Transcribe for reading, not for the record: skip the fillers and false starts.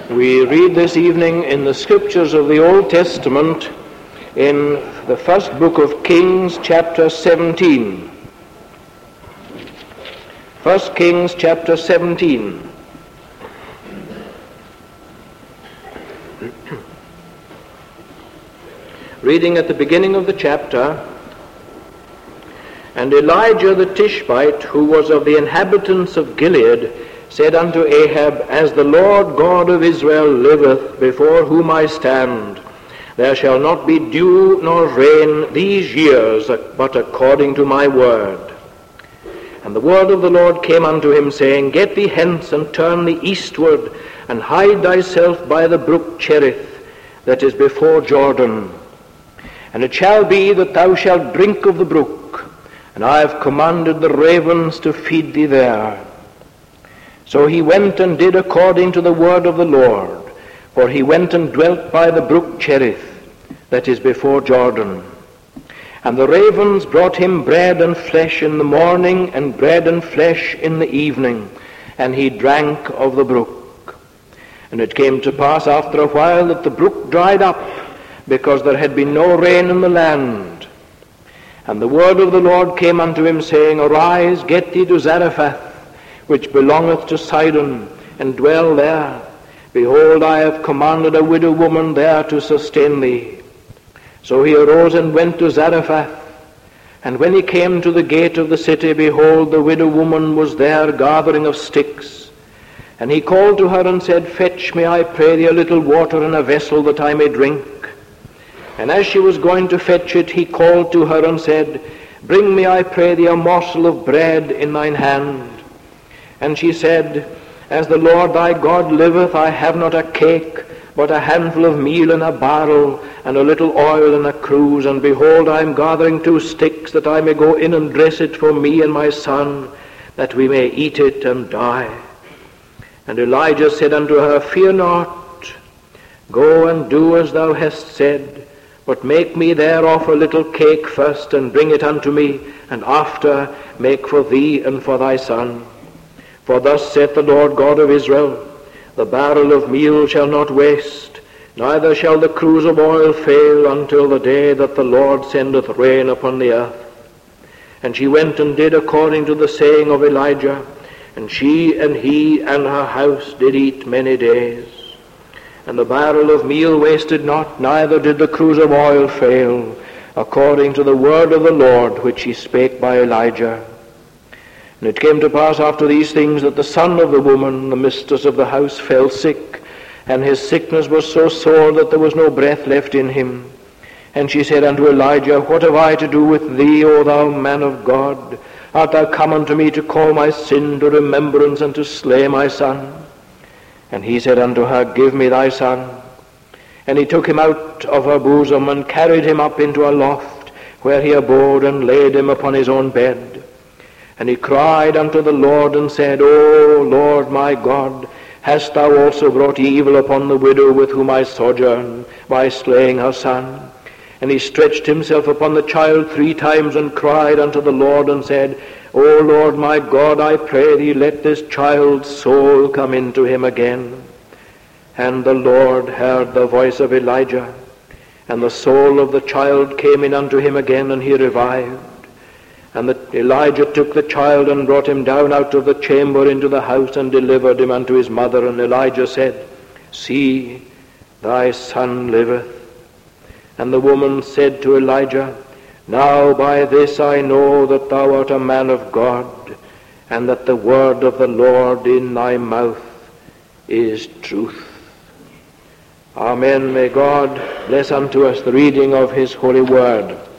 We read this evening in the scriptures of the Old Testament in the first book of Kings, chapter 17. 1 Kings, chapter 17. Reading at the beginning of the chapter, "And Elijah the Tishbite, who was of the inhabitants of Gilead, said unto Ahab, As the Lord God of Israel liveth, before whom I stand, there shall not be dew nor rain these years, but according to my word. And the word of the Lord came unto him, saying, Get thee hence, and turn thee eastward, and hide thyself by the brook Cherith, that is before Jordan. And it shall be that thou shalt drink of the brook, and I have commanded the ravens to feed thee there. So he went and did according to the word of the Lord, for he went and dwelt by the brook Cherith, that is before Jordan. And the ravens brought him bread and flesh in the morning, and bread and flesh in the evening, and he drank of the brook. And it came to pass after a while that the brook dried up, because there had been no rain in the land. And the word of the Lord came unto him, saying, Arise, get thee to Zarephath, which belongeth to Sidon, and dwell there. Behold, I have commanded a widow woman there to sustain thee. So he arose and went to Zarephath. And when he came to the gate of the city, behold, the widow woman was there gathering of sticks. And he called to her and said, Fetch me, I pray thee, a little water in a vessel, that I may drink. And as she was going to fetch it, he called to her and said, Bring me, I pray thee, a morsel of bread in thine hand. And she said, As the Lord thy God liveth, I have not a cake, but a handful of meal in a barrel, and a little oil in a cruse. And behold, I am gathering 2 sticks, that I may go in and dress it for me and my son, that we may eat it and die. And Elijah said unto her, Fear not, go and do as thou hast said, but make me thereof a little cake first, and bring it unto me, and after make for thee and for thy son. For thus saith the Lord God of Israel, The barrel of meal shall not waste, neither shall the cruse of oil fail, until the day that the Lord sendeth rain upon the earth. And she went and did according to the saying of Elijah, and she and he and her house did eat many days. And the barrel of meal wasted not, neither did the cruse of oil fail, according to the word of the Lord which he spake by Elijah. And it came to pass after these things, that the son of the woman, the mistress of the house, fell sick, and his sickness was so sore that there was no breath left in him. And she said unto Elijah, What have I to do with thee, O thou man of God? Art thou come unto me to call my sin to remembrance, and to slay my son? And he said unto her, Give me thy son. And he took him out of her bosom, and carried him up into a loft, where he abode, and laid him upon his own bed. And he cried unto the Lord, and said, O Lord my God, hast thou also brought evil upon the widow with whom I sojourn, by slaying her son? And he stretched himself upon the child 3 times, and cried unto the Lord, and said, O Lord my God, I pray thee, let this child's soul come into him again. And the Lord heard the voice of Elijah, and the soul of the child came in unto him again, and he revived. And Elijah took the child, and brought him down out of the chamber into the house, and delivered him unto his mother. And Elijah said, See, thy son liveth. And the woman said to Elijah, Now by this I know that thou art a man of God, and that the word of the Lord in thy mouth is truth. Amen. May God bless unto us the reading of his holy word.